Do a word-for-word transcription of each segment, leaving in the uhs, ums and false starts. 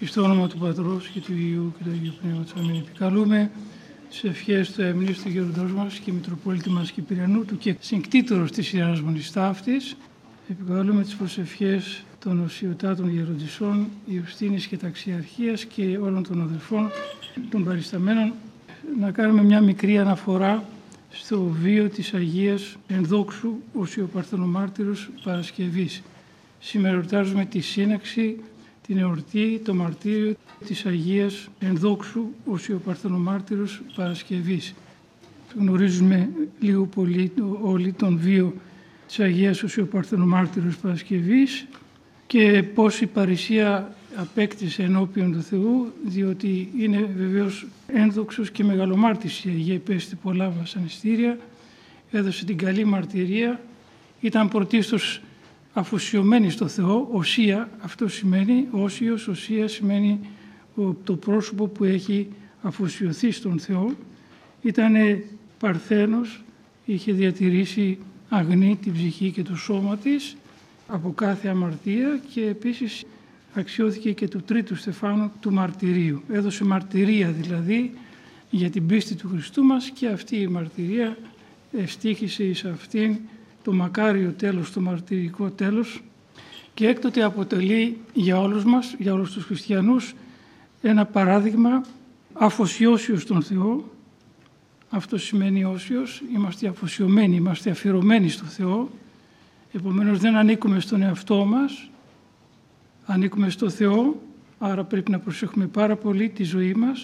Στο όνομα του Πατρός και του Υιού και του Αγίου Πνεύματος. Αμήν. Επικαλούμε τις ευχές του αιμνίου του γέροντός μας και Μητροπόλητη μας Κυπριανού του και συγκκτήτορος της Ιεράς Μονής Ταύτης. Επικαλούμε τις προσευχές των οσιωτάτων γεροντισσών, Ιουστίνης και Ταξιαρχίας και όλων των αδελφών των παρισταμένων. Να κάνουμε μια μικρή αναφορά στο βίο της Αγίας Ενδόξου Οσιοπαρθενομάρτυρος Παρασκευής. Σήμερα εορτάζουμε τη σύναξη, την εορτή, το μαρτύριο της Αγίας Ενδόξου Οσιοπαρθενομάρτυρος Παρασκευής. Γνωρίζουμε λίγο πολύ όλοι τον βίο της Αγίας Οσιοπαρθενομάρτυρος Παρασκευής και πώς η παρησία απέκτησε ενώπιον του Θεού, διότι είναι βεβαίως ένδοξος και μεγαλομάρτης η Αγία, υπέστη πολλά βασανιστήρια, έδωσε την καλή μαρτυρία, ήταν πρωτίστως αφοσιωμένη στο Θεό, οσία, αυτό σημαίνει, όσιος, οσία σημαίνει το πρόσωπο που έχει αφοσιωθεί στον Θεό. Ήταν παρθένος, είχε διατηρήσει αγνή την ψυχή και το σώμα της από κάθε αμαρτία και επίσης αξιώθηκε και του τρίτου Στεφάνου του μαρτυρίου. Έδωσε μαρτυρία δηλαδή για την πίστη του Χριστού μας και αυτή η μαρτυρία εστίχησε εις αυτήν το μακάριο τέλος, το μαρτυρικό τέλος και έκτοτε αποτελεί για όλους μας, για όλους τους χριστιανούς, ένα παράδειγμα αφοσιώσεως στον Θεό. Αυτό σημαίνει όσιος, είμαστε αφοσιωμένοι, είμαστε αφιερωμένοι στο Θεό, επομένως δεν ανήκουμε στον εαυτό μας, ανήκουμε στο Θεό, άρα πρέπει να προσέχουμε πάρα πολύ τη ζωή μας.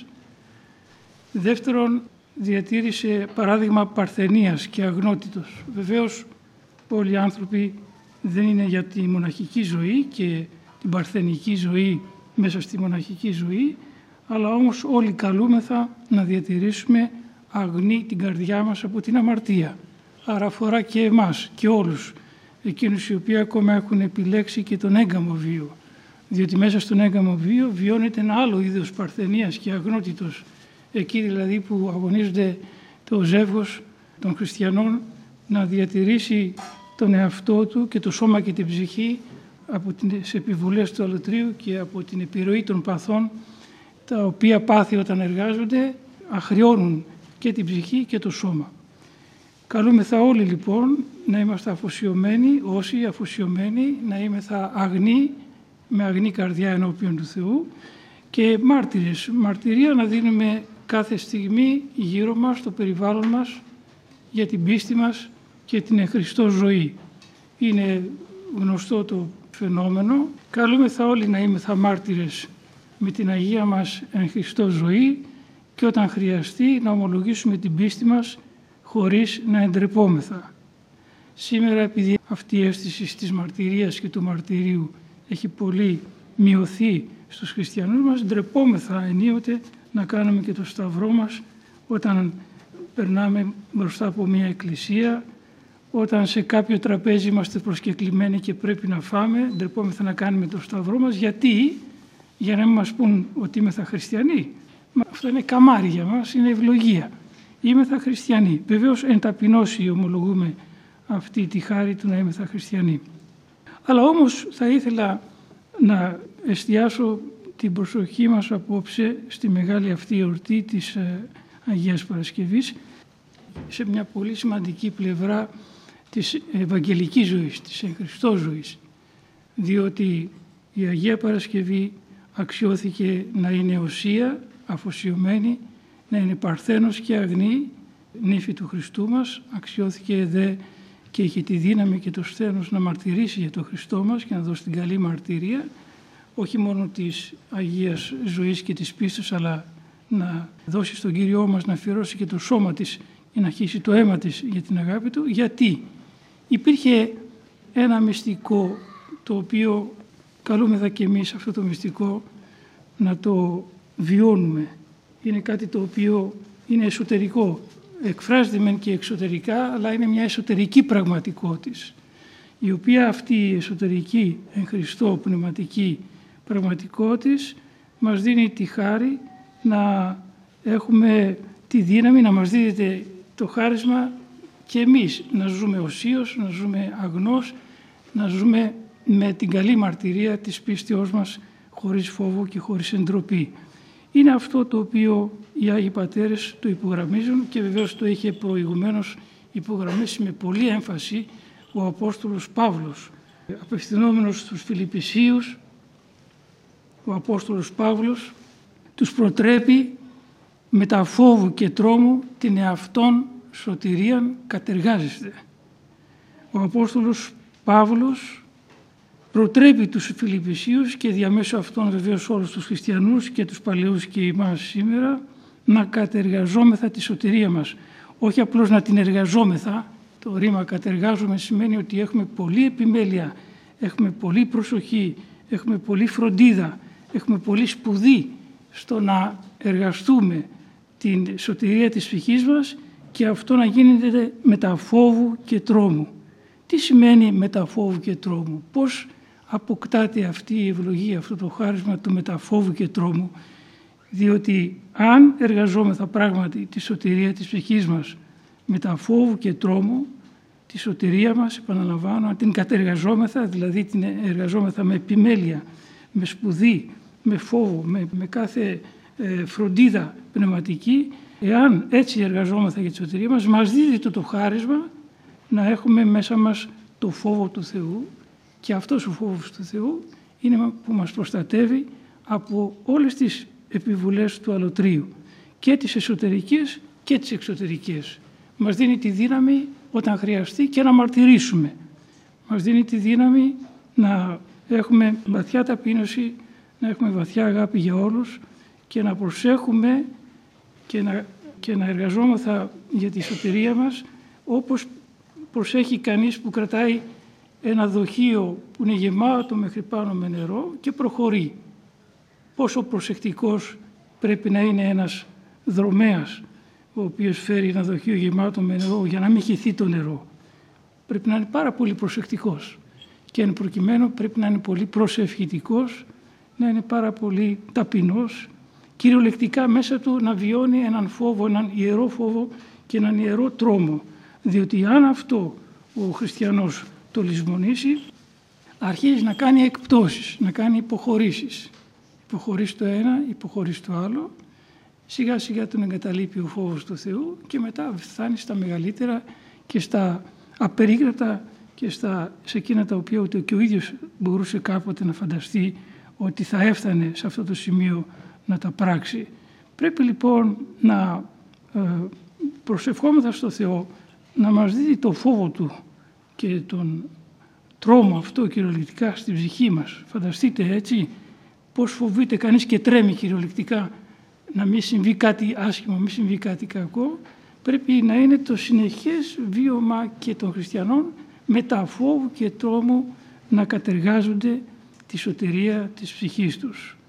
Δεύτερον, διατήρησε παράδειγμα παρθενίας και αγνότητος. Βεβαίως, όλοι οι άνθρωποι δεν είναι για τη μοναχική ζωή και την παρθενική ζωή μέσα στη μοναχική ζωή, αλλά όμως όλοι καλούμεθα να διατηρήσουμε αγνή την καρδιά μας από την αμαρτία. Άρα αφορά και εμάς και όλους, εκείνους οι οποίοι ακόμα έχουν επιλέξει και τον έγκαμο βίο, διότι μέσα στον έγκαμο βίο βιώνεται ένα άλλο είδος παρθενίας και αγνότητος, εκεί δηλαδή που αγωνίζονται το ζεύγος των χριστιανών να διατηρήσει τον εαυτό του και το σώμα και την ψυχή από τις επιβολές του αλωτρίου και από την επιρροή των παθών, τα οποία πάθη όταν εργάζονται αχρειώνουν και την ψυχή και το σώμα. Καλούμεθα όλοι λοιπόν να είμαστε αφοσιωμένοι, όσοι αφοσιωμένοι, να είμεθα αγνοί, με αγνή καρδιά ενώπιον του Θεού και μάρτυρες. Μαρτυρία να δίνουμε κάθε στιγμή γύρω μας, στο περιβάλλον μας, για την πίστη μας και την εν Χριστώ ζωή. Είναι γνωστό το φαινόμενο. Καλούμεθα όλοι να είμεθα μάρτυρες με την Αγία μας εν Χριστώ ζωή και όταν χρειαστεί να ομολογήσουμε την πίστη μας χωρίς να εντρεπόμεθα. Σήμερα, επειδή αυτή η αίσθηση της μαρτυρίας και του μαρτυρίου έχει πολύ μειωθεί στους χριστιανούς μας, ντρεπόμεθα ενίοτε να κάνουμε και το σταυρό μας όταν περνάμε μπροστά από μια εκκλησία, όταν σε κάποιο τραπέζι είμαστε προσκεκλημένοι και πρέπει να φάμε, ντρεπόμεθα να κάνουμε το σταυρό μας. Γιατί? Για να μην μας πούν ότι είμεθα χριστιανοί. Αυτό είναι καμάρι για μας, είναι ευλογία. Είμεθα χριστιανοί. Βεβαίως εν ταπεινώσει ομολογούμε αυτή τη χάρη του να είμεθα χριστιανοί. Αλλά όμως θα ήθελα να εστιάσω την προσοχή μας απόψε στη μεγάλη αυτή εορτή της Αγίας Παρασκευής σε μια πολύ σημαντική πλευρά της Ευαγγελικής ζωής, της εν Χριστώ ζωής. Διότι η Αγία Παρασκευή αξιώθηκε να είναι οσία, αφοσιωμένη, να είναι παρθένος και αγνή, νύφη του Χριστού μας, αξιώθηκε δε και είχε τη δύναμη και το σθένος να μαρτυρήσει για τον Χριστό μας και να δώσει την καλή μαρτυρία, όχι μόνο της Αγίας ζωής και της πίστης, αλλά να δώσει στον Κύριό μας να αφιερώσει και το σώμα της και να χύσει το αίμα της για την αγάπη Του. Γιατί υπήρχε ένα μυστικό το οποίο καλούμεθα και εμείς αυτό το μυστικό να το βιώνουμε. Είναι κάτι το οποίο είναι εσωτερικό. Εκφράζεται μεν και εξωτερικά, αλλά είναι μια εσωτερική πραγματικότητα, η οποία αυτή η εσωτερική εν Χριστώ πνευματική πραγματικότητα μας δίνει τη χάρη να έχουμε τη δύναμη, να μας δίδεται το χάρισμα και εμείς να ζούμε οσίως, να ζούμε αγνός, να ζούμε με την καλή μαρτυρία της πίστεώς μας χωρίς φόβο και χωρίς εντροπή. Είναι αυτό το οποίο οι Άγιοι Πατέρες το υπογραμμίζουν και βεβαίως το είχε προηγουμένως υπογραμμίσει με πολλή έμφαση ο Απόστολος Παύλος. Απευθυνόμενος στους Φιλιππισίους, ο Απόστολος Παύλος τους προτρέπει με τα φόβου και τρόμου την εαυτόν σωτηρίαν κατεργάζεστε. Ο Απόστολος Παύλος προτρέπει τους Φιλιππισίους και διαμέσου αυτών βεβαίως όλους τους χριστιανούς και τους παλαιούς και εμάς σήμερα να κατεργαζόμεθα τη σωτηρία μας. Όχι απλώς να την εργαζόμεθα, το ρήμα κατεργάζομαι σημαίνει ότι έχουμε πολλή επιμέλεια, έχουμε πολλή προσοχή, έχουμε πολλή φροντίδα, έχουμε πολλή σπουδή στο να εργαστούμε την σωτηρία της ψυχής μας και αυτό να γίνεται μετά φόβου και τρόμου. Τι σημαίνει μετά φόβου και τρόμου, πώς αποκτάται αυτή η ευλογία, αυτό το χάρισμα του μεταφόβου και τρόμου, διότι αν εργαζόμεθα πράγματι τη σωτηρία της ψυχής μας μεταφόβου και τρόμου, τη σωτηρία μας, επαναλαμβάνω, αν την κατεργαζόμεθα, δηλαδή την εργαζόμεθα με επιμέλεια, με σπουδή, με φόβο, με, με κάθε ε, φροντίδα πνευματική, εάν έτσι εργαζόμεθα για τη σωτηρία μας, μας δίδει το, το χάρισμα να έχουμε μέσα μας το φόβο του Θεού και αυτός ο φόβος του Θεού είναι που μας προστατεύει από όλες τις επιβουλές του αλωτρίου και τις εσωτερικές και τις εξωτερικές. Μας δίνει τη δύναμη όταν χρειαστεί και να μαρτυρήσουμε. Μας δίνει τη δύναμη να έχουμε βαθιά ταπείνωση, να έχουμε βαθιά αγάπη για όλους και να προσέχουμε και να, και να εργαζόμεθα για τη σωτηρία μας όπως προσέχει κανείς που κρατάει ένα δοχείο που είναι γεμάτο μέχρι πάνω με νερό και προχωρεί. Πόσο προσεκτικός πρέπει να είναι ένας δρομέας ο οποίος φέρει ένα δοχείο γεμάτο με νερό για να μην χυθεί το νερό. Πρέπει να είναι πάρα πολύ προσεκτικός και εν προκειμένου πρέπει να είναι πολύ προσευχητικός, να είναι πάρα πολύ ταπεινός, κυριολεκτικά μέσα του να βιώνει έναν φόβο, έναν ιερό φόβο και έναν ιερό τρόμο. Διότι αν αυτό ο χριστιανός το λησμονήσει, αρχίζει να κάνει εκπτώσεις, να κάνει υποχωρήσεις. Υποχωρήσει το ένα, υποχωρήσει το άλλο, σιγά σιγά τον εγκαταλείπει ο φόβος του Θεού και μετά φτάνει στα μεγαλύτερα και στα απερίγραπτα και στα, σε εκείνα τα οποία ούτε και ο ίδιος μπορούσε κάποτε να φανταστεί ότι θα έφτανε σε αυτό το σημείο να τα πράξει. Πρέπει λοιπόν να ε, προσευχόμεθα στο Θεό να μας δίδει το φόβο Του και τον τρόμο αυτό κυριολεκτικά στην ψυχή μας. Φανταστείτε έτσι πώς φοβείται κανείς και τρέμει κυριολεκτικά να μην συμβεί κάτι άσχημο, μην συμβεί κάτι κακό. Πρέπει να είναι το συνεχές βίωμα και των χριστιανών μετά φόβου και τρόμου να κατεργάζονται τη σωτηρία της ψυχής τους.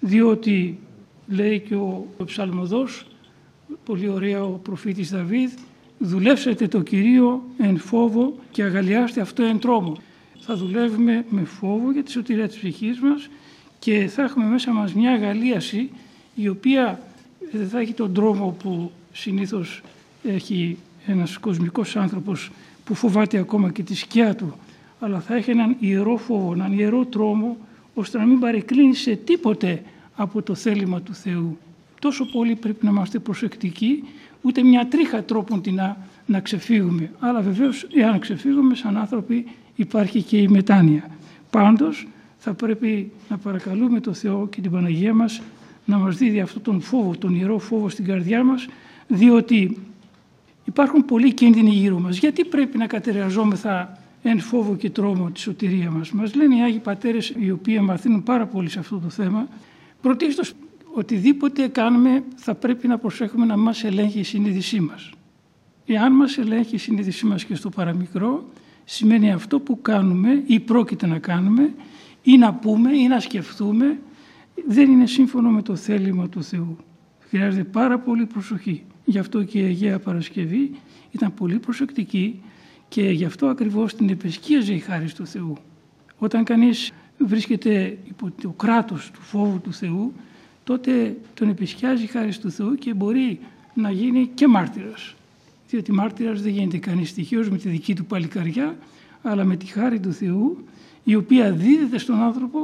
Διότι λέει και ο, ο ψαλμοδός, πολύ ωραία ο προφήτης Δαβίδ, δουλεύσετε το Κυρίο εν φόβο και αγαλιάστε αυτό εν τρόμο. Θα δουλεύουμε με φόβο για τη σωτηρία της ψυχής μας και θα έχουμε μέσα μας μια αγαλίαση η οποία δεν θα έχει τον τρόμο που συνήθως έχει ένας κοσμικός άνθρωπος που φοβάται ακόμα και τη σκιά του, αλλά θα έχει έναν ιερό φόβο, έναν ιερό τρόμο, ώστε να μην παρεκκλίνει σε τίποτε από το θέλημα του Θεού. Τόσο πολύ πρέπει να είμαστε προσεκτικοί, ούτε μια τρίχα τρόπον την να, να ξεφύγουμε. Αλλά βεβαίως, εάν ξεφύγουμε σαν άνθρωποι, υπάρχει και η μετάνοια. Πάντως, θα πρέπει να παρακαλούμε το Θεό και την Παναγία μας να μας δίδει αυτόν τον φόβο, τον ιερό φόβο στην καρδιά μας, διότι υπάρχουν πολλοί κίνδυνοι γύρω μας. Γιατί πρέπει να κατεργαζόμεθα εν φόβο και τρόμο τη σωτηρία μας. Μας λένε οι Άγιοι Πατέρες, οι οποίοι μαθαίνουν πάρα πολύ σε αυτό το θέμα, πρωτίστως οτιδήποτε κάνουμε θα πρέπει να προσέχουμε να μας ελέγχει η συνείδησή μας. Εάν μας ελέγχει η συνείδησή μας και στο παραμικρό, σημαίνει αυτό που κάνουμε ή πρόκειται να κάνουμε ή να πούμε ή να σκεφτούμε δεν είναι σύμφωνο με το θέλημα του Θεού. Χρειάζεται πάρα πολύ προσοχή. Γι' αυτό και η Αγία Παρασκευή ήταν πολύ προσεκτική και γι' αυτό ακριβώς την επεσκίαζε η χάρις του Θεού. Όταν κανείς βρίσκεται υπό το κράτος του φόβου του Θεού, τότε τον επισκιάζει η χάρις του Θεού και μπορεί να γίνει και μάρτυρας. Διότι μάρτυρας δεν γίνεται κανείς τυχαίος με τη δική του παλικαριά, αλλά με τη χάρη του Θεού, η οποία δίδεται στον άνθρωπο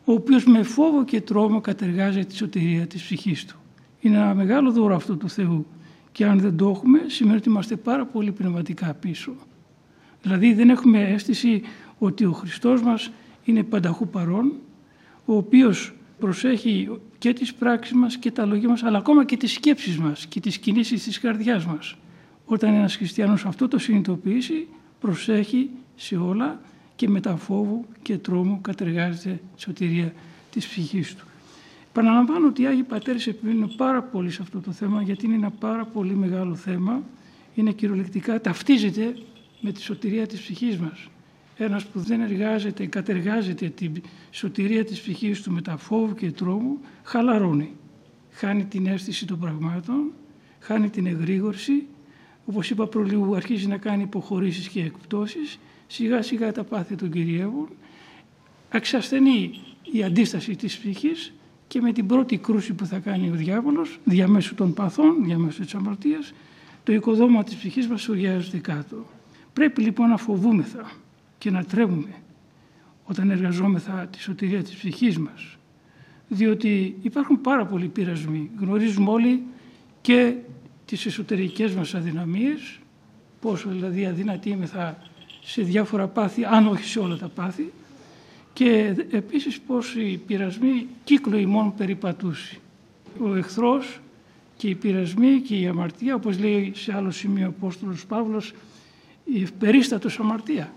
ο οποίος με φόβο και τρόμο κατεργάζει τη σωτηρία της ψυχής του. Είναι ένα μεγάλο δώρο αυτό του Θεού και αν δεν το έχουμε, σημαίνει ότι είμαστε πάρα πολύ πνευματικά πίσω. Δηλαδή δεν έχουμε αίσθηση ότι ο Χριστός μας είναι πανταχού παρόν, ο οποίος προσέχει και τις πράξεις μας και τα λόγια μας, αλλά ακόμα και τις σκέψεις μας και τις κινήσεις της καρδιάς μας. Όταν ένας χριστιανός αυτό το συνειδητοποιήσει, προσέχει σε όλα και με τα φόβου και τρόμου κατεργάζεται τη σωτηρία της ψυχής του. Παραλαμβάνω ότι οι Άγιοι Πατέρες επιμείνουν πάρα πολύ σε αυτό το θέμα, γιατί είναι ένα πάρα πολύ μεγάλο θέμα. Είναι κυριολεκτικά, ταυτίζεται με τη σωτηρία της ψυχής μας. Ένας που δεν εργάζεται, κατεργάζεται τη σωτηρία της ψυχής του με τα φόβου και τρόμου, χαλαρώνει. Χάνει την αίσθηση των πραγμάτων, χάνει την εγρήγορση. Όπως είπα προλίγου, αρχίζει να κάνει υποχωρήσεις και εκπτώσεις. Σιγά σιγά τα πάθη τον κυριεύουν. Εξασθενεί η αντίσταση της ψυχής και με την πρώτη κρούση που θα κάνει ο διάβολος, διαμέσου των παθών, διαμέσου της αμαρτίας, το οικοδόμημα της ψυχής μας σωριάζεται κάτω. Πρέπει λοιπόν να φοβούμεθα και να τρέμουμε όταν εργαζόμεθα τη σωτηρία της ψυχής μας. Διότι υπάρχουν πάρα πολλοί πειρασμοί. Γνωρίζουμε όλοι και τις εσωτερικές μας αδυναμίες, πόσο δηλαδή αδυνατοί είμεθα σε διάφορα πάθη, αν όχι σε όλα τα πάθη, και επίσης πως οι πειρασμοί κύκλο ημών περιπατούσι. Ο εχθρός και οι πειρασμοί και η αμαρτία, όπως λέει σε άλλο σημείο ο Απόστολος Παύλος, η ευπερίστατος αμαρτία.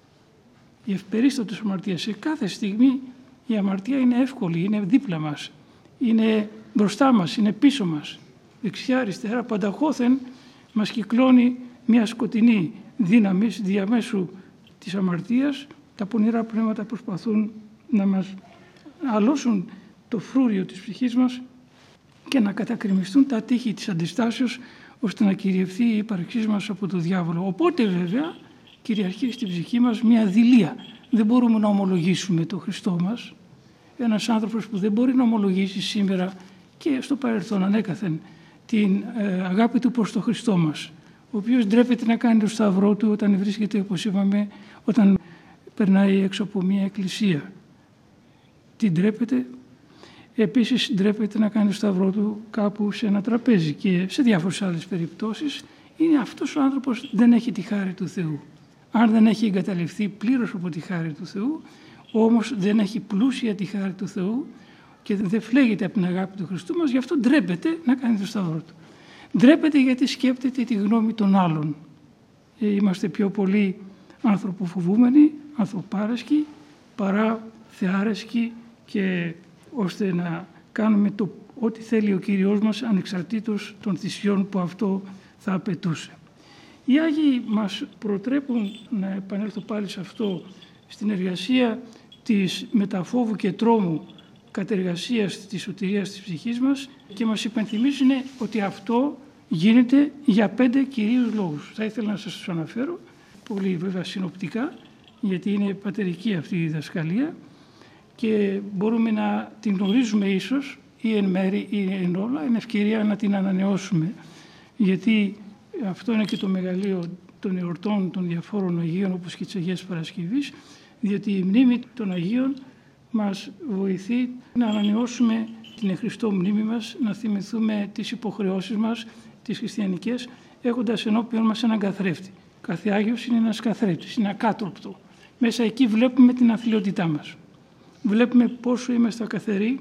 Η ευπερίστατος αμαρτία. Σε κάθε στιγμή η αμαρτία είναι εύκολη, είναι δίπλα μας, είναι μπροστά μας, είναι πίσω μας. Δεξιά, αριστερά, πανταχώθεν μας κυκλώνει μια σκοτεινή δύναμη διαμέσου της αμαρτίας. Τα πονηρά πνεύματα προσπαθούν να μας αλώσουν το φρούριο της ψυχής μας και να κατακριμιστούν τα τείχη της αντιστάσεως, ώστε να κυριευθεί η ύπαρξή μας από τον διάβολο. Οπότε βέβαια κυριαρχεί στην ψυχή μας μια δειλία. Δεν μπορούμε να ομολογήσουμε τον Χριστό μας. Ένας άνθρωπος που δεν μπορεί να ομολογήσει σήμερα και στο παρελθόν ανέκαθεν την ε, αγάπη του προς τον Χριστό μας, ο οποίος ντρέπεται να κάνει το σταυρό του όταν βρίσκεται, όπως είπαμε, όταν περνάει έξω από μια εκκλησία. Τι ντρέπεται? Επίσης ντρέπεται να κάνει το σταυρό του κάπου σε ένα τραπέζι και σε διάφορες άλλες περιπτώσεις. Είναι αυτός ο άνθρωπος δεν έχει τη χάρη του Θεού. Αν δεν έχει εγκαταλειφθεί πλήρως από τη χάρη του Θεού, όμως δεν έχει πλούσια τη χάρη του Θεού και δεν φλέγεται από την αγάπη του Χριστού μας, γι' αυτό ντρέπεται να κάνει το σταυρό του. Ντρέπεται γιατί σκέπτεται τη γνώμη των άλλων. Είμαστε πιο πολύ ανθρωποφοβούμενοι, ανθρωπάρεσκοι, παρά θεάρεσκοι, και ώστε να κάνουμε το ό,τι θέλει ο Κύριος μας ανεξαρτήτως των θυσιών που αυτό θα απαιτούσε. Οι Άγιοι μας προτρέπουν, να επανέλθω πάλι σε αυτό, στην εργασία της μεταφόβου και τρόμου κατεργασίας της σωτηρίας της ψυχής μας και μας υπενθυμίζουν ότι αυτό γίνεται για πέντε κυρίους λόγους. Θα ήθελα να σας τους αναφέρω, πολύ βέβαια συνοπτικά, γιατί είναι πατερική αυτή η διδασκαλία και μπορούμε να την γνωρίζουμε ίσως ή εν μέρη ή εν όλα, είναι ευκαιρία να την ανανεώσουμε, γιατί αυτό είναι και το μεγαλείο των εορτών των διαφόρων Αγίων, όπως και της Αγίας Παρασκευής, διότι η μνήμη των Αγίων μας βοηθεί να ανανεώσουμε την Χριστό μνήμη μας, να θυμηθούμε τις υποχρεώσεις μας, τις χριστιανικές, έχοντας ενώπιον μας έναν καθρέφτη. Κάθε Άγιος είναι ένας καθρέφτης, είναι ακάτροπτο. Μέσα εκεί βλέπουμε την αθλιότητά μας. Βλέπουμε πόσο είμαστε ακαθεροί,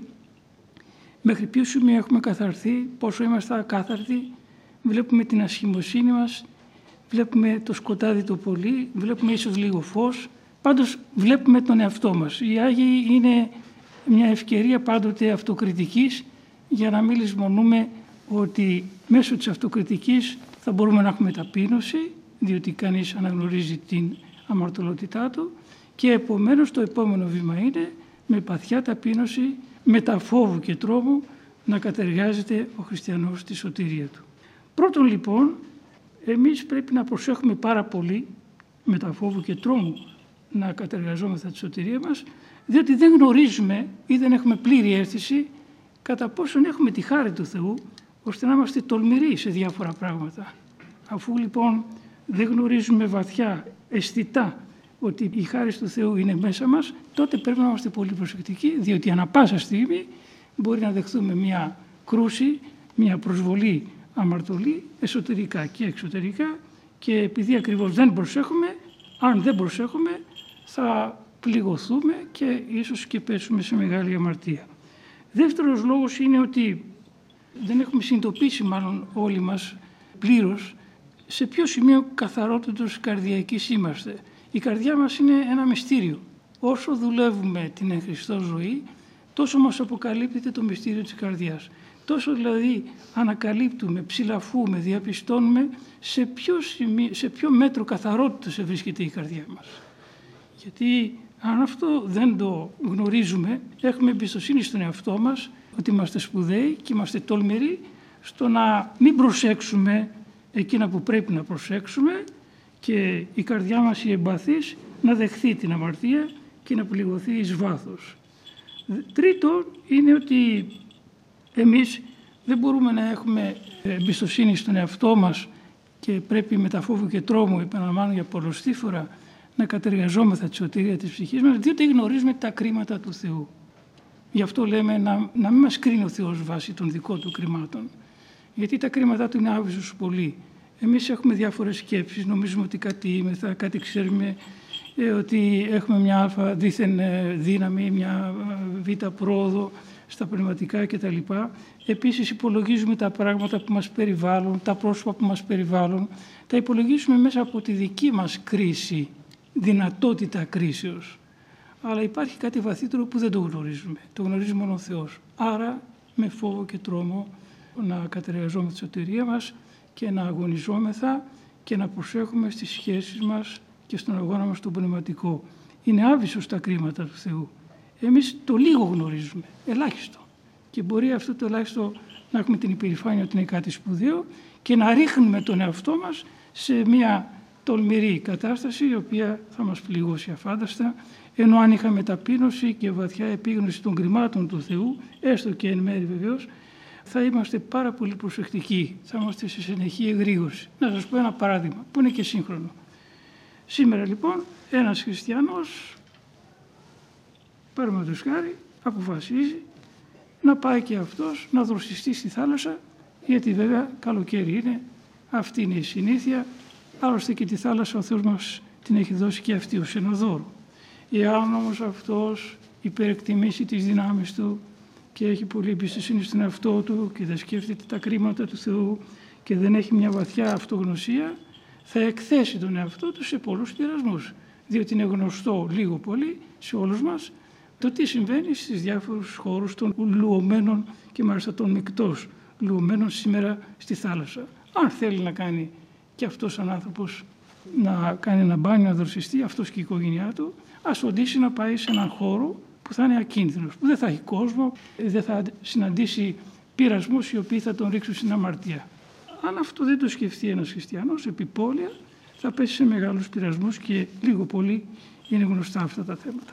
μέχρι ποιο σημείο έχουμε καθαρθεί, πόσο είμαστε ακάθαρτοι. Βλέπουμε την ασχημοσύνη μας, βλέπουμε το σκοτάδι το πολύ, βλέπουμε ίσως λίγο φως. Πάντως βλέπουμε τον εαυτό μας. Οι Άγιοι είναι μια ευκαιρία πάντοτε αυτοκριτικής, για να μην λησμονούμε ότι μέσω της αυτοκριτικής θα μπορούμε να έχουμε ταπείνωση, διότι κανείς αναγνωρίζει την αμαρτωλότητά του, και επομένως το επόμενο βήμα είναι με παθιά ταπείνωση, με τα φόβου και τρόμου να κατεργάζεται ο χριστιανός στη σωτηρία του. Πρώτον λοιπόν, εμείς πρέπει να προσέχουμε πάρα πολύ με τα φόβου και τρόμου να κατεργαζόμεθα τη σωτηρία μας, διότι δεν γνωρίζουμε ή δεν έχουμε πλήρη αίσθηση κατά πόσον έχουμε τη χάρη του Θεού, ώστε να είμαστε τολμηροί σε διάφορα πράγματα. Αφού λοιπόν δεν γνωρίζουμε βαθιά, αισθητά, ότι η χάρη του Θεού είναι μέσα μας, τότε πρέπει να είμαστε πολύ προσεκτικοί, διότι ανά πάσα στιγμή μπορεί να δεχθούμε μια κρούση, μια προσβολή, αμαρτωλή, εσωτερικά και εξωτερικά, και επειδή ακριβώς δεν προσέχουμε, αν δεν προσέχουμε, θα πληγωθούμε και ίσως και πέσουμε σε μεγάλη αμαρτία. Δεύτερος λόγος είναι ότι δεν έχουμε συνειδητοποιήσει μάλλον όλοι μας πλήρως σε ποιο σημείο καθαρότητος καρδιακής είμαστε. Η καρδιά μας είναι ένα μυστήριο. Όσο δουλεύουμε την εν Χριστώ ζωή, τόσο μας αποκαλύπτεται το μυστήριο της καρδιάς. Τόσο δηλαδή ανακαλύπτουμε, ψηλαφούμε, διαπιστώνουμε σε ποιο, σημείο, σε ποιο μέτρο καθαρότητας βρίσκεται η καρδιά μας. Γιατί αν αυτό δεν το γνωρίζουμε, έχουμε εμπιστοσύνη στον εαυτό μας, ότι είμαστε σπουδαίοι και είμαστε τολμηροί στο να μην προσέξουμε εκείνα που πρέπει να προσέξουμε και η καρδιά μας η εμπαθής να δεχθεί την αμαρτία και να πληγωθεί εις βάθος. Τρίτο είναι ότι εμείς δεν μπορούμε να έχουμε εμπιστοσύνη στον εαυτό μας και πρέπει με τα φόβου και τρόμου, επαναλαμβάνω για πολλοστή φορά, να κατεργαζόμεθα τη σωτηρία της ψυχής μας, διότι γνωρίζουμε τα κρίματα του Θεού. Γι' αυτό λέμε να, να μην μας κρίνει ο Θεός βάσει των δικών του κριμάτων. Γιατί τα κρίματά του είναι άβυσσος πολύ. Εμείς έχουμε διάφορες σκέψεις, νομίζουμε ότι κάτι είμεθα, κάτι ξέρουμε, ε, ότι έχουμε μια α δίθεν δύναμη, μια β πρόοδο στα πνευματικά κτλ. Επίσης υπολογίζουμε τα πράγματα που μας περιβάλλουν, τα πρόσωπα που μας περιβάλλουν. Τα υπολογίζουμε μέσα από τη δική μας κρίση, δυνατότητα κρίσεως. Αλλά υπάρχει κάτι βαθύτερο που δεν το γνωρίζουμε. Το γνωρίζει μόνο ο Θεός. Άρα με φόβο και τρόμο να κατεργαζόμαστε τη σωτηρία μας και να αγωνιζόμεθα και να προσέχουμε στις σχέσεις μας και στον αγώνα μας τον πνευματικό. Είναι άβυσσος τα κρίματα του Θεού. Εμείς το λίγο γνωρίζουμε, ελάχιστο. Και μπορεί αυτό το ελάχιστο να έχουμε την υπερηφάνεια ότι είναι κάτι σπουδαίο και να ρίχνουμε τον εαυτό μας σε μια τολμηρή κατάσταση η οποία θα μας πληγώσει αφάνταστα, ενώ αν είχαμε ταπείνωση και βαθιά επίγνωση των κριμάτων του Θεού, έστω και εν μέρει βεβαίως, θα είμαστε πάρα πολύ προσεκτικοί, θα είμαστε σε συνεχή εγρήγορση. Να σας πω ένα παράδειγμα που είναι και σύγχρονο. Σήμερα λοιπόν ένας χριστιανός, παραδείγματος χάρη, αποφασίζει να πάει και αυτός να δροσιστεί στη θάλασσα, γιατί βέβαια καλοκαίρι είναι, αυτή είναι η συνήθεια, άλλωστε και τη θάλασσα ο Θεός μας την έχει δώσει και αυτή ως ένα δώρο. Εάν όμως αυτός υπερεκτιμήσει τις δυνάμεις του και έχει πολύ εμπιστοσύνη στον εαυτό του και δεν σκέφτεται τα κρίματα του Θεού και δεν έχει μια βαθιά αυτογνωσία, θα εκθέσει τον εαυτό του σε πολλούς πειρασμούς. Διότι είναι γνωστό λίγο πολύ σε όλους μας το τι συμβαίνει στις διάφορους χώρους των λουωμένων και μάλιστα των μεικτός λουωμένων σήμερα στη θάλασσα. Αν θέλει να κάνει και αυτός σαν άνθρωπος να κάνει ένα μπάνιο, να δροσιστεί, αυτός και η οικογένειά του, ας φροντίσει να πάει σε έναν χώρο που θα είναι ακίνδυνος, που δεν θα έχει κόσμο, δεν θα συναντήσει πειρασμούς οι οποίοι θα τον ρίξουν στην αμαρτία. Αν αυτό δεν το σκεφτεί ένας χριστιανός, επιπόλαια θα πέσει σε μεγάλους πειρασμούς και λίγο πολύ είναι γνωστά αυτά τα θέματα.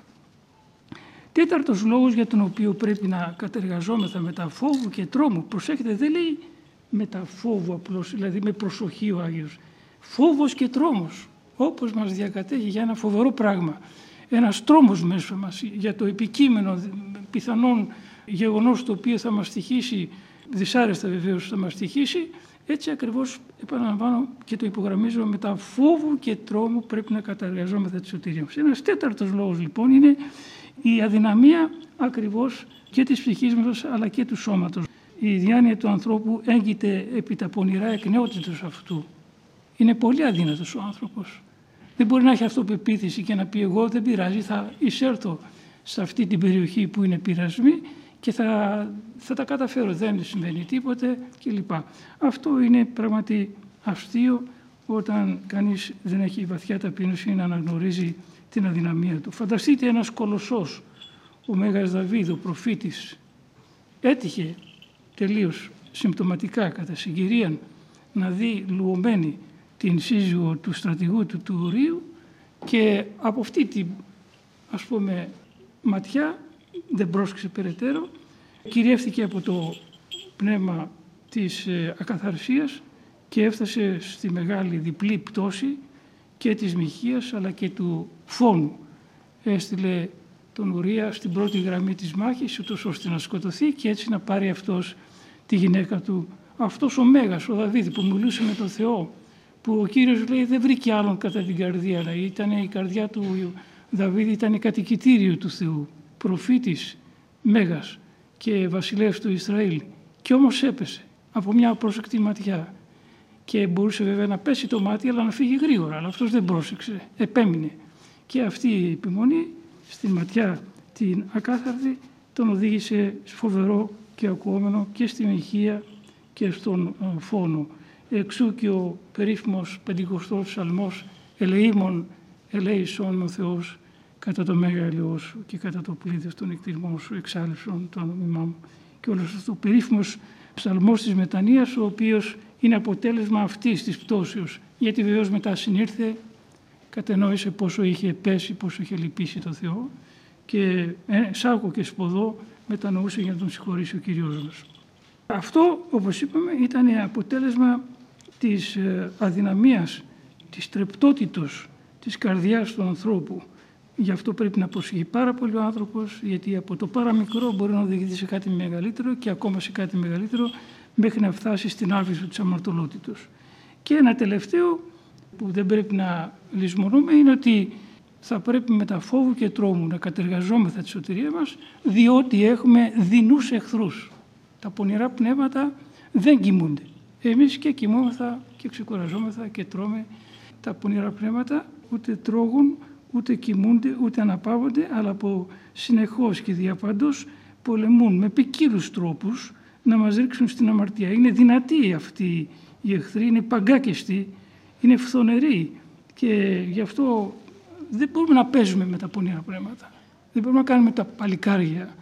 Τέταρτος λόγος για τον οποίο πρέπει να κατεργαζόμεθα με τα φόβου και τρόμου. Προσέχετε, δεν λέει με τα φόβου απλώς, δηλαδή με προσοχή ο Άγιος. Φόβος και τρόμος, όπως μας διακατέχει για ένα φοβερό πράγμα. Ένας τρόμος μέσα μας για το επικείμενο πιθανόν γεγονός το οποίο θα μας στοιχήσει, δυσάρεστα βεβαίως θα μας στοιχήσει, έτσι ακριβώς επαναλαμβάνω και το υπογραμμίζω, με τα φόβου και τρόμου πρέπει να καταργαζόμεθα τη σωτηρία μας. Ένας τέταρτος λόγος λοιπόν είναι η αδυναμία ακριβώς και της ψυχής μας αλλά και του σώματος. Η διάνοια του ανθρώπου έγκυται επί τα πονηρά εκνεότητος αυτού. Είναι πολύ αδύνατος ο άνθρωπος. Δεν μπορεί να έχει αυτοπεποίθηση και να πει εγώ δεν πειράζει, θα εισέλθω σε αυτή την περιοχή που είναι πειρασμοί και θα, θα τα καταφέρω, δεν συμβαίνει τίποτε κλπ. Αυτό είναι πράγματι αστείο όταν κανείς δεν έχει βαθιά ταπείνωση να αναγνωρίζει την αδυναμία του. Φανταστείτε ένας κολοσσός, ο Μέγας Δαβίδ, ο προφήτης, έτυχε τελείως συμπτωματικά κατά συγκυρίαν να δει λουωμένη την σύζυγο του στρατηγού του του Ουρίου και από αυτή την ας πούμε ματιά δεν πρόσκεισε περαιτέρω, κυριεύθηκε από το πνεύμα της ακαθαρσίας και έφτασε στη μεγάλη διπλή πτώση και της μοιχείας αλλά και του φόνου. Έστειλε τον Ουρία στην πρώτη γραμμή της μάχης, ούτως ώστε να σκοτωθεί και έτσι να πάρει αυτός τη γυναίκα του. Αυτός ο Μέγας, ο Δαβίδ, που μιλούσε με τον Θεό, που ο Κύριος λέει δεν βρήκε άλλον κατά την καρδία, αλλά ήταν η καρδιά του Δαβίδ, ήταν κατοικητήριο του Θεού, προφήτης, Μέγας και βασιλεύς του Ισραήλ. Και όμως έπεσε από μια απρόσεκτη ματιά. Και μπορούσε βέβαια να πέσει το μάτι, αλλά να φύγει γρήγορα. Αλλά αυτός δεν πρόσεξε, επέμεινε. Και αυτή η επιμονή στην ματιά την ακάθαρτη τον οδήγησε φοβερό και ακουόμενο και στην ηχεία και στον φόνο. Εξού και ο περίφημος πεντηκοστός ψαλμός «Ελεήμων ελέησον ο Θεός κατά το μέγα ελαιό σου και κατά το πλήθος των εκτιμών σου εξάλληψον το όνομά μου». Και όλος αυτό ο περίφημος ψαλμός της μετανοίας, ο οποίος είναι αποτέλεσμα αυτής της πτώσεως, γιατί βεβαίως μετά συνήρθε, κατενόησε πόσο είχε πέσει, πόσο είχε λυπήσει το Θεό και σάκο και σποδό μετανοούσε για να τον συγχωρήσει ο Κύριος μας. Αυτό, όπως είπαμε, ήταν αποτέλεσμα της αδυναμίας, της τρεπτότητος της καρδιάς του ανθρώπου. Γι' αυτό πρέπει να προσέχει πάρα πολύ ο άνθρωπος, γιατί από το παραμικρό μπορεί να οδηγηθεί σε κάτι μεγαλύτερο και ακόμα σε κάτι μεγαλύτερο μέχρι να φτάσει στην άφηση της αμαρτωλότητος. Και ένα τελευταίο που δεν πρέπει να λησμονούμε είναι ότι θα πρέπει με τα φόβου και τρόμου να κατεργαζόμεθα τη σωτηρία μας, διότι έχουμε δεινούς εχθρούς. Τα πονηρά πνεύματα δεν κοιμούνται. Εμείς και κοιμόμεθα και ξεκουραζόμεθα και τρώμε. Τα πονηρά πνεύματα ούτε τρώγουν, ούτε κοιμούνται, ούτε αναπαύονται, αλλά από συνεχώς και διαπαντός πολεμούν με ποικίλους τρόπους να μας ρίξουν στην αμαρτία. Είναι δυνατοί αυτοί οι εχθροί, είναι παγκάκιστοι, είναι φθονεροί και γι' αυτό δεν μπορούμε να παίζουμε με τα πονηρά πνεύματα. Δεν μπορούμε να κάνουμε τα παλικάρια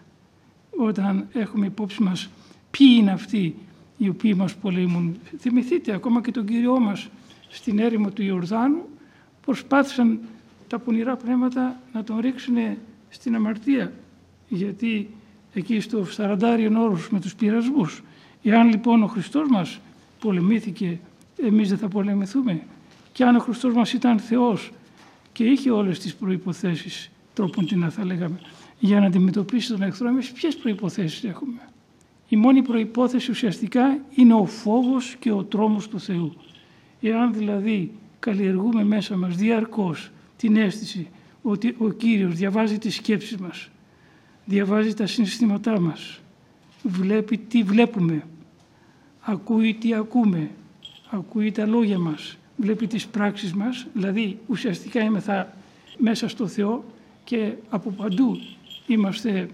όταν έχουμε υπόψη μας ποιοι είναι αυτοί οι οποίοι μας πολεμούν. Θυμηθείτε ακόμα και τον Κύριό μας στην έρημο του Ιορδάνου, προσπάθησαν τα πονηρά πνεύματα να τον ρίξουν στην αμαρτία, γιατί εκεί στο σαραντάριον όρος με τους πειρασμούς. Εάν λοιπόν ο Χριστός μας πολεμήθηκε, εμείς δεν θα πολεμηθούμε. Και αν ο Χριστός μας ήταν Θεός και είχε όλες τις προϋποθέσεις, τρόπον τι να θα λέγαμε, για να αντιμετωπίσει τον εχθρό, εμείς ποιες προϋποθέσεις έχουμε? Η μόνη προϋπόθεση ουσιαστικά είναι ο φόβος και ο τρόμος του Θεού. Εάν δηλαδή καλλιεργούμε μέσα μας διαρκώς την αίσθηση ότι ο Κύριος διαβάζει τις σκέψεις μας, διαβάζει τα συναισθήματά μας, βλέπει τι βλέπουμε, ακούει τι ακούμε, ακούει τα λόγια μας, βλέπει τις πράξεις μας, δηλαδή ουσιαστικά είμεθα μέσα στο Θεό και από παντού είμαστε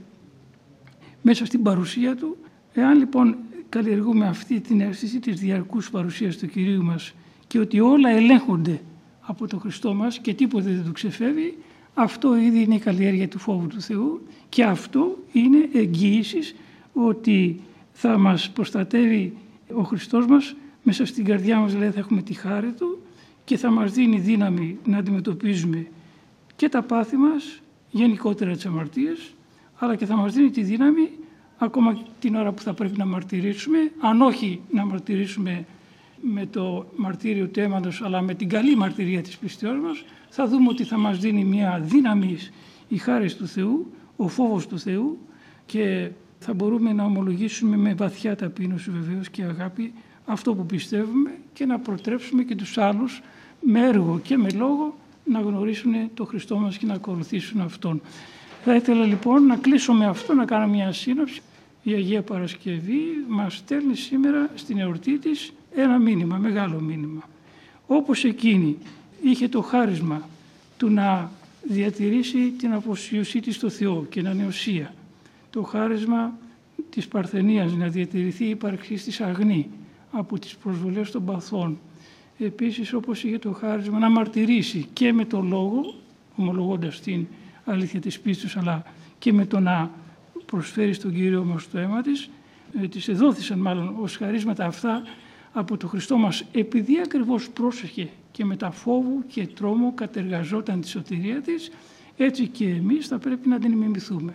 μέσα στην παρουσία Του. Εάν λοιπόν καλλιεργούμε αυτή την αίσθηση της διαρκούς παρουσίας του Κυρίου μας και ότι όλα ελέγχονται από τον Χριστό μας και τίποτε δεν του ξεφεύγει, αυτό ήδη είναι η καλλιέργεια του φόβου του Θεού και αυτό είναι εγγύησης ότι θα μας προστατεύει ο Χριστός μας, μέσα στην καρδιά μας δηλαδή θα έχουμε τη χάρη Του και θα μας δίνει δύναμη να αντιμετωπίζουμε και τα πάθη μας, γενικότερα τις αμαρτίες, αλλά και θα μας δίνει τη δύναμη ακόμα την ώρα που θα πρέπει να μαρτυρήσουμε, αν όχι να μαρτυρήσουμε με το μαρτύριο του αίματος, αλλά με την καλή μαρτυρία της πιστεώς μας, θα δούμε ότι θα μας δίνει μια δύναμη η χάρις του Θεού, ο φόβος του Θεού και θα μπορούμε να ομολογήσουμε με βαθιά ταπείνωση βεβαίως και αγάπη αυτό που πιστεύουμε και να προτρέψουμε και τους άλλους με έργο και με λόγο να γνωρίσουν το Χριστό μας και να ακολουθήσουν Αυτόν. Θα ήθελα λοιπόν να κλείσω με αυτό, να κάνω μια σύνοψη. Η Αγία Παρασκευή μας στέλνει σήμερα στην εορτή της ένα μήνυμα, μεγάλο μήνυμα. Όπως εκείνη είχε το χάρισμα του να διατηρήσει την αφοσίωσή της στο Θεό και την ανεωσία, το χάρισμα της παρθενίας να διατηρηθεί η ύπαρξή της αγνή από τις προσβολές των παθών. Επίσης όπως είχε το χάρισμα να μαρτυρήσει και με τον λόγο, ομολογώντας την αλήθεια της πίστης, αλλά και με το να προσφέρει στον Κύριο μας το αίμα της, ε, της εδόθησαν μάλλον ως χαρίσματα αυτά από το Χριστό μας, επειδή ακριβώς πρόσεχε και με τα φόβου και τρόμο κατεργαζόταν τη σωτηρία της, έτσι και εμείς θα πρέπει να την μιμηθούμε.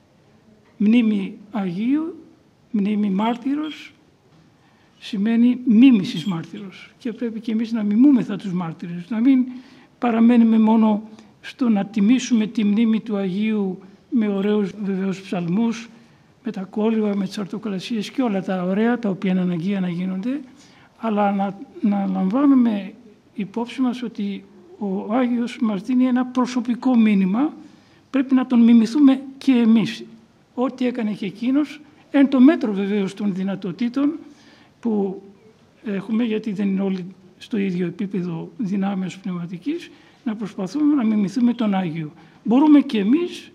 Μνήμη Αγίου, μνήμη μάρτυρος, σημαίνει μίμησης μάρτυρος και πρέπει και εμείς να μιμούμεθα τους μάρτυρες, να μην παραμένουμε μόνο στο να τιμήσουμε τη μνήμη του Αγίου με ωραίους βεβαίως ψαλμούς, με τα κόλληβα, με τις αρτοκλασίες και όλα τα ωραία τα οποία είναι αναγκαία να γίνονται, αλλά να, να λαμβάνουμε υπόψη μας ότι ο Άγιος μας δίνει ένα προσωπικό μήνυμα, πρέπει να τον μιμηθούμε και εμείς. Ό,τι έκανε και εκείνος, εν το μέτρο βεβαίως των δυνατοτήτων που έχουμε, γιατί δεν είναι όλοι στο ίδιο επίπεδο δυνάμεως πνευματικής, να προσπαθούμε να μιμηθούμε τον Άγιο. Μπορούμε και εμείς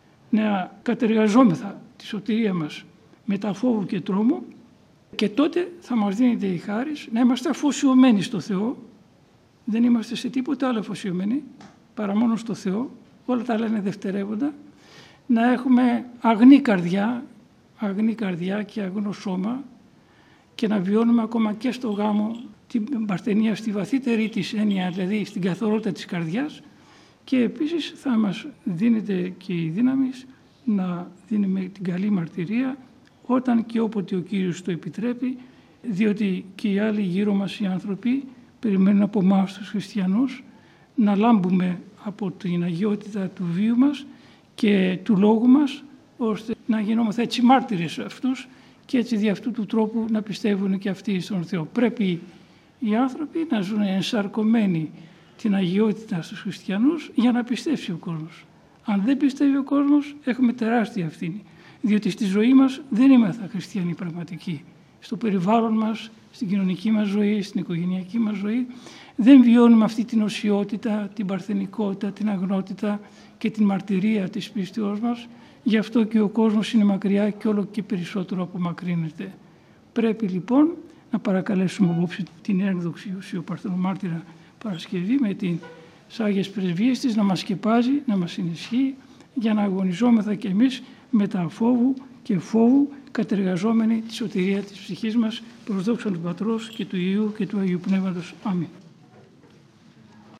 να κατεργαζόμεθα τη σωτηρία μας με τα φόβου και τρόμο και τότε θα μας δίνεται η χάρις να είμαστε αφοσιωμένοι στο Θεό. Δεν είμαστε σε τίποτα άλλο αφοσιωμένοι παρά μόνο στο Θεό. Όλα τα άλλα είναι δευτερεύοντα. Να έχουμε αγνή καρδιά, αγνή καρδιά και αγνό σώμα και να βιώνουμε ακόμα και στο γάμο την παρθενία στη βαθύτερη της έννοια, δηλαδή στην καθαρότητα της καρδιάς, και επίσης θα μας δίνεται και η δύναμη να δίνουμε την καλή μαρτυρία όταν και όποτε ο Κύριος το επιτρέπει, διότι και οι άλλοι γύρω μας οι άνθρωποι περιμένουν από εμάς τους χριστιανούς να λάμπουμε από την αγιότητα του βίου μας και του λόγου μας, ώστε να γινόμαστε έτσι μάρτυρες αυτούς και έτσι δι' αυτού του τρόπου να πιστεύουν και αυτοί στον Θεό. Πρέπει οι άνθρωποι να ζουν ενσαρκωμένοι την αγιότητα στους χριστιανούς για να πιστέψει ο κόσμος. Αν δεν πιστεύει ο κόσμος, έχουμε τεράστια ευθύνη, διότι στη ζωή μας δεν είμαστε χριστιανοί πραγματικοί. Στο περιβάλλον μας, στην κοινωνική μας ζωή, στην οικογενειακή μας ζωή, δεν βιώνουμε αυτή την οσιότητα, την παρθενικότητα, την αγνότητα και την μαρτυρία της πίστεως μας. Γι' αυτό και ο κόσμος είναι μακριά και όλο και περισσότερο απομακρύνεται. Πρέπει λοιπόν να παρακαλέσουμε απόψε την ένδοξη οσιοπαρθενομάρτυρα Παρασκευή με τις Άγιες Πρεσβείες της να μας σκεπάζει, να μας ενισχύει για να αγωνιζόμεθα κι εμείς με τα φόβου και φόβου κατεργαζόμενοι τη σωτηρία της ψυχής μας προς δόξα του Πατρός και του Υιού και του Αγίου Πνεύματος. Αμήν.